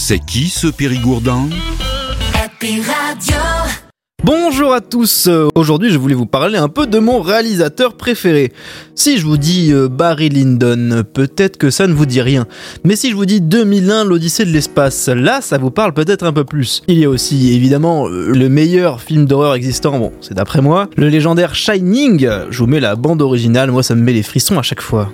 C'est qui ce Périgourdin ? Happy Radio. Bonjour à tous, aujourd'hui je voulais vous parler un peu de mon réalisateur préféré. Si je vous dis Barry Lyndon, peut-être que ça ne vous dit rien. Mais si je vous dis 2001, l'Odyssée de l'espace, là ça vous parle peut-être un peu plus. Il y a aussi évidemment le meilleur film d'horreur existant, bon c'est d'après moi, le légendaire Shining. Je vous mets la bande originale, moi ça me met les frissons à chaque fois.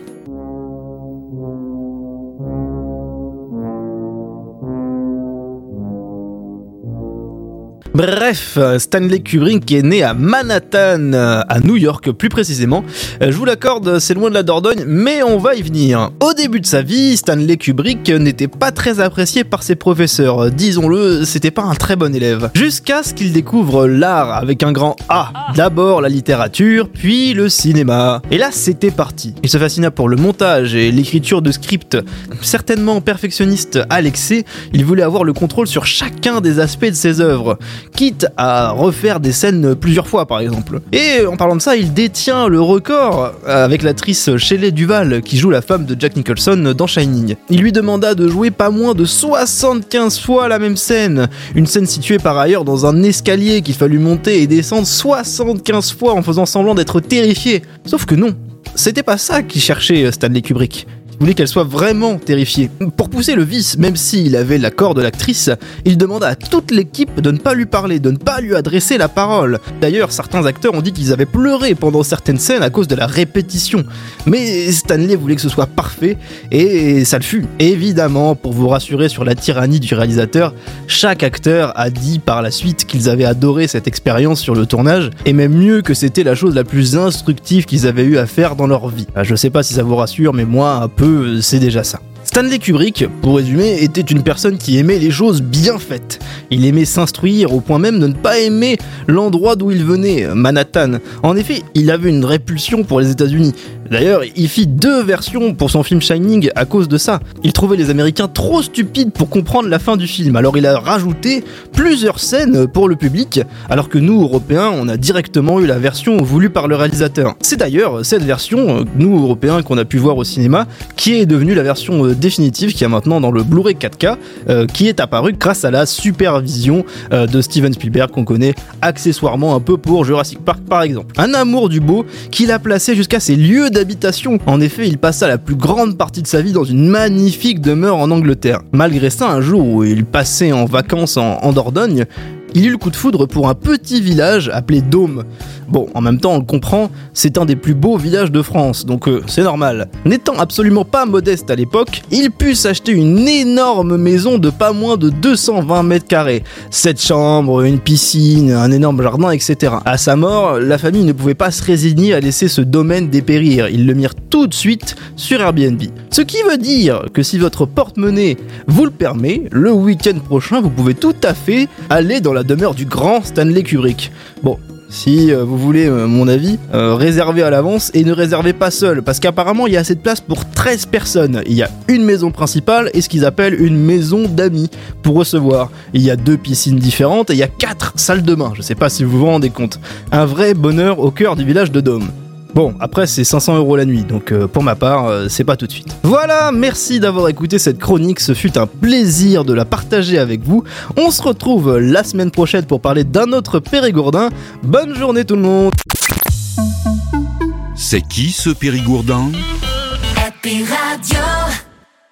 Bref, Stanley Kubrick est né à Manhattan, à New York plus précisément. Je vous l'accorde, c'est loin de la Dordogne, mais on va y venir. Au début de sa vie, Stanley Kubrick n'était pas très apprécié par ses professeurs. Disons-le, c'était pas un très bon élève. Jusqu'à ce qu'il découvre l'art avec un grand A. D'abord la littérature, puis le cinéma. Et là, c'était parti. Il se fascina pour le montage et l'écriture de scripts. Certainement perfectionniste à l'excès, il voulait avoir le contrôle sur chacun des aspects de ses œuvres, quitte à refaire des scènes plusieurs fois par exemple. Et en parlant de ça, il détient le record avec l'actrice Shelley Duvall qui joue la femme de Jack Nicholson dans Shining. Il lui demanda de jouer pas moins de 75 fois la même scène, une scène située par ailleurs dans un escalier qu'il fallut monter et descendre 75 fois en faisant semblant d'être terrifié. Sauf que non, c'était pas ça qu'il cherchait Stanley Kubrick. Il voulait qu'elle soit vraiment terrifiée. Pour pousser le vice, même s'il avait l'accord de l'actrice, il demanda à toute l'équipe de ne pas lui parler, de ne pas lui adresser la parole. D'ailleurs, certains acteurs ont dit qu'ils avaient pleuré pendant certaines scènes à cause de la répétition. Mais Stanley voulait que ce soit parfait, et ça le fut. Évidemment, pour vous rassurer sur la tyrannie du réalisateur, chaque acteur a dit par la suite qu'ils avaient adoré cette expérience sur le tournage, et même mieux que c'était la chose la plus instructive qu'ils avaient eu à faire dans leur vie. Je sais pas si ça vous rassure, mais moi, un peu, c'est déjà ça. Stanley Kubrick, pour résumer, était une personne qui aimait les choses bien faites. Il aimait s'instruire au point même de ne pas aimer l'endroit d'où il venait, Manhattan. En effet, il avait une répulsion pour les États-Unis. D'ailleurs, il fit 2 versions pour son film Shining à cause de ça. Il trouvait les Américains trop stupides pour comprendre la fin du film, alors il a rajouté plusieurs scènes pour le public, alors que nous, Européens, on a directement eu la version voulue par le réalisateur. C'est d'ailleurs cette version, nous, Européens, qu'on a pu voir au cinéma, qui est devenue la version définitive, qui est maintenant dans le Blu-ray 4K, qui est apparue grâce à la supervision de Steven Spielberg, qu'on connaît accessoirement un peu pour Jurassic Park par exemple. Un amour du beau qu'il a placé jusqu'à ses lieux d'habitation. En effet, il passa la plus grande partie de sa vie dans une magnifique demeure en Angleterre. Malgré ça, un jour où il passait en vacances en Dordogne, il eut le coup de foudre pour un petit village appelé Dôme. Bon, en même temps, on le comprend, c'est un des plus beaux villages de France, donc c'est normal. N'étant absolument pas modeste à l'époque, il put s'acheter une énorme maison de pas moins de 220 mètres carrés. 7 chambres, une piscine, un énorme jardin, etc. À sa mort, la famille ne pouvait pas se résigner à laisser ce domaine dépérir. Ils le mirent tout de suite sur Airbnb. Ce qui veut dire que si votre porte-monnaie vous le permet, le week-end prochain, vous pouvez tout à fait aller dans la demeure du grand Stanley Kubrick. Bon, si vous voulez mon avis, réservez à l'avance et ne réservez pas seul, parce qu'apparemment il y a assez de place pour 13 personnes. Il y a une maison principale et ce qu'ils appellent une maison d'amis pour recevoir. Il y a 2 piscines différentes et il y a 4 salles de bain, je sais pas si vous vous rendez compte. Un vrai bonheur au cœur du village de Dôme. Bon, après c'est 500 € la nuit, donc pour ma part, c'est pas tout de suite. Voilà, merci d'avoir écouté cette chronique, ce fut un plaisir de la partager avec vous. On se retrouve la semaine prochaine pour parler d'un autre Périgourdin. Bonne journée tout le monde. C'est qui ce Périgourdin ? Happy Radio.